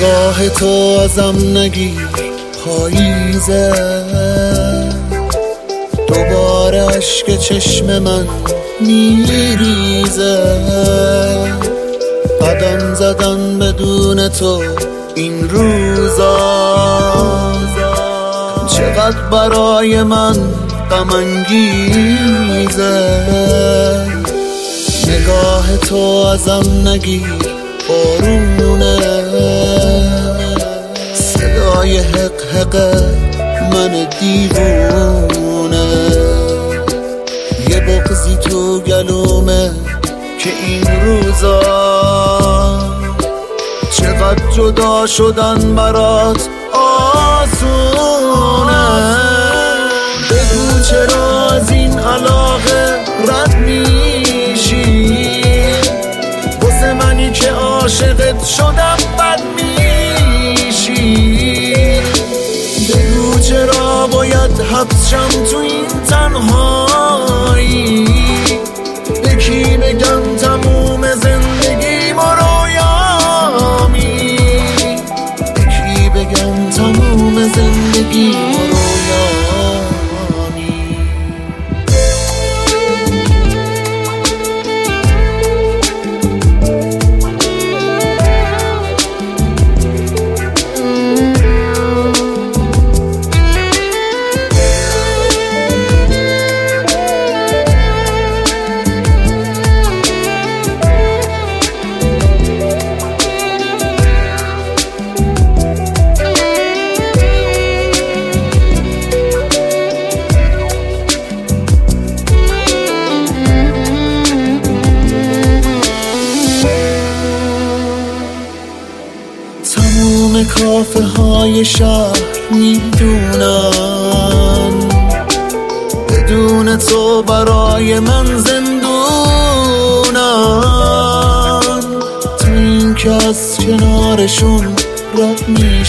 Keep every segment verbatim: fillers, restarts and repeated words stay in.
نگاه تو ازم نگیر پاییزه، دوباره عشق چشم من میریزه. قدم زدن بدون تو این روزا چقدر برای من غم انگیزه. نگاه تو ازم نگیر بارونه، صدای حق حق من دیوونه. یه بغضی تو گلومه که این روزا چقدر جدا شدن برات آسونه. بگو چرا از این علاقه رد میشی، واسه منی که عاشقت شدم بد میشی. بگو چرا باید حبسشم تو این تنهایی، به کی بگم تموم زندگی ما رویامی، به کی بگم تموم زندگی ما رویامی. تموم کافه های شهر میدونن بدون تو برای من زندونن. تو این که از کنارشون رد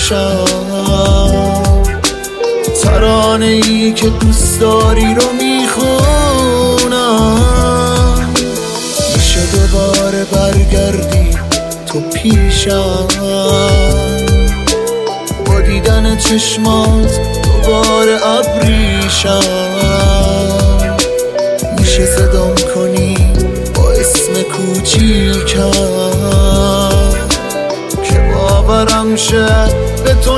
میشم، ترانه ای که دوست داری رو میخونم. میشه دوباره برگردی تو پیشم، با دیدن چشمات دوباره ابریشم. میشه صدام کنی با اسم کوچیکم که باورم شه به تو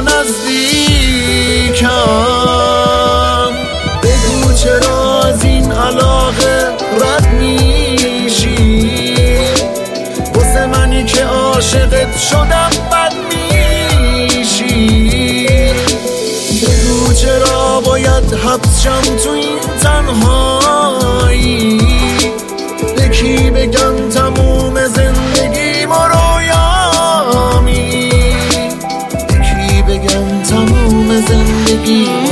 نزدیکم. بگو چرا از این علاقه رد میشی، واسه منی که عاشقت شدم بد میشی. بگو چرا باید حبسشم تو این تنهایی، به کی بگم تموم زندگی ما رویامی، به کی بگم تموم زندگی